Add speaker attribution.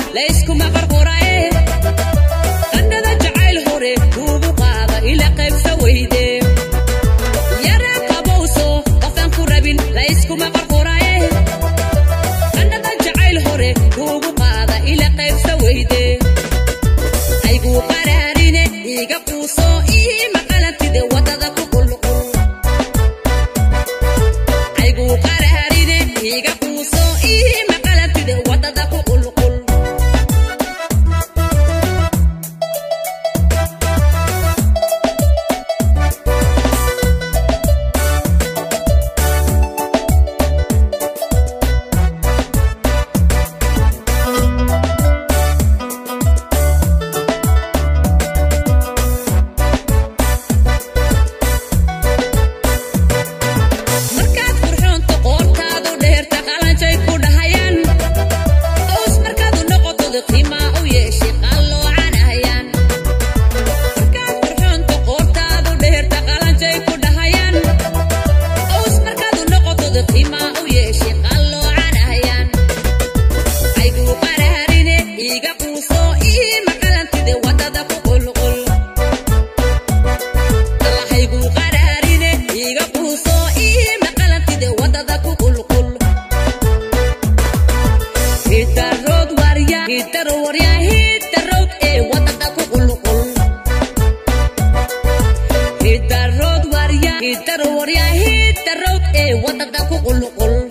Speaker 1: layskuma qarqoraye qandhada jacayl hore kuugu qaada ila qaybsa weyde yara qabowso qofaan ku rabin layskuma qarqoraye qandhada jacayl hore kuugu qaada ila qaybsa weyde aygu qaraarine iga quuso ii maqalantide wadada ku qulqul aygu qaraarine iga quuso ii maqalantide wadada ku qulqul hit the road, warrior, hit the road, wadada ku qulqul